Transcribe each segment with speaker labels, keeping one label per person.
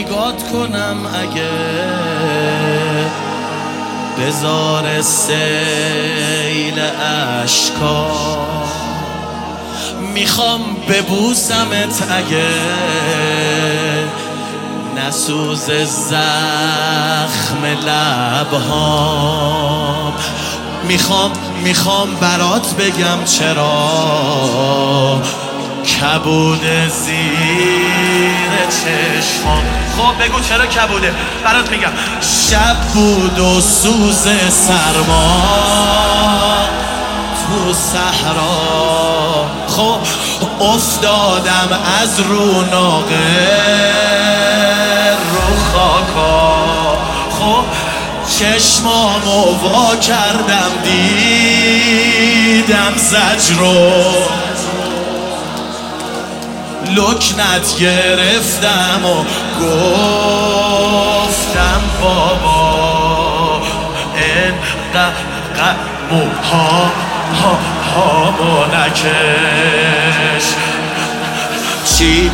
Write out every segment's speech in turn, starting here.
Speaker 1: نگات کنم اگه بزار سیل اشکا، میخوام ببوسمت اگه نسوز زخم لبهام، میخوام برات بگم چرا کبود زیر چشمام. خب بگو چرا کبوده، برات میگم. شب بود و سوز سرما تو صحرا، خب افتادم از رو ناقه رو خاکا، خب چشمامو وا کردم دیدم زجرو، لکنت گرفتم و گفتم بابا اینقدر موهامو نکش. چی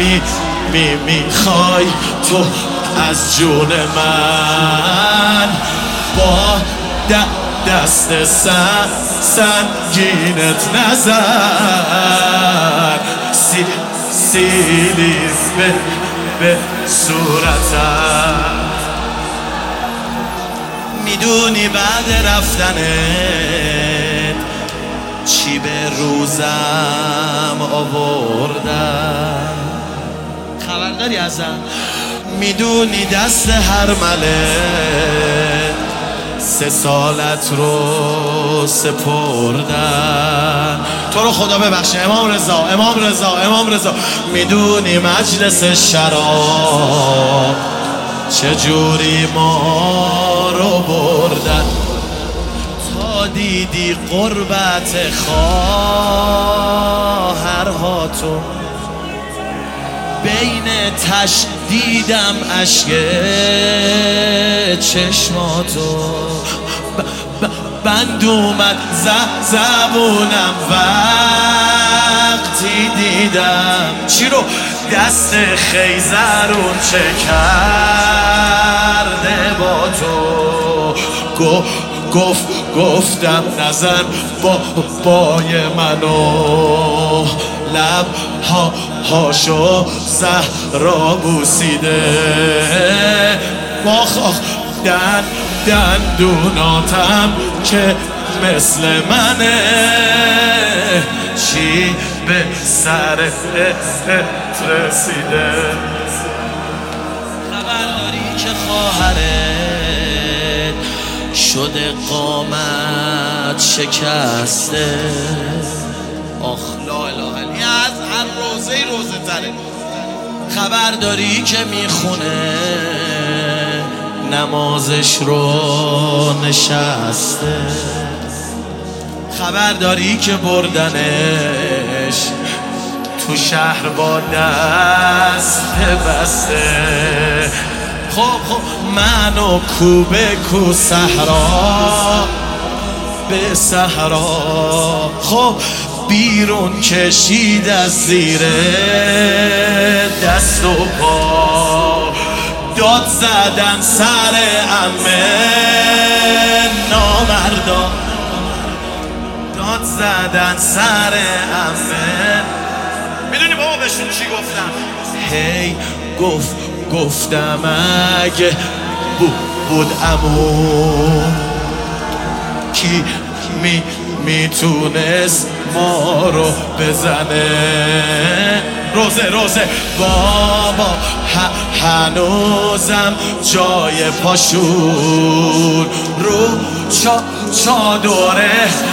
Speaker 1: میخوای تو از جون من؟ با دست سنگینت نزن، سیلی به صورتم. میدونی بعد رفتنت چی به روزم آوردم؟ خبر داری ازم؟ میدونی دست هر ملک 3 سالت رو سپردن. تو رو خدا ببخشه امام رضا. میدونی مجلس شراب چجوری ما رو بردن، تا دیدی قربت خواهرهاتو بین تشدیدم اشک چشماتو، بند اومد زبونم وقتی دیدم چی رو دست خیزرون چه کرده با تو. گفتم نزن بای منو، هاشو زهرا بوسیده، باخ دندوناتم که مثل منه، چی به سرت رسیده؟ خبر داری که خواهرت شده قامت شکسته؟ آخ لا اله الا، از هر روزه تره. خبر داری که میخونه نمازش رو نشسته؟ خبر داری که بردنش تو شهر با دست بسته؟ خب منو کو صحرا به صحرا، خب بیرون کشید از زیر دست و پا، داد زدن سر عمه نامردا، داد زدن سر عمه. میدونی بابا بهشون چی گفتم؟ هی گفتم اگه بود عمو کی میتونست ما رو بزنه؟ روزه بابا هنوزم جای پاشون رو چادره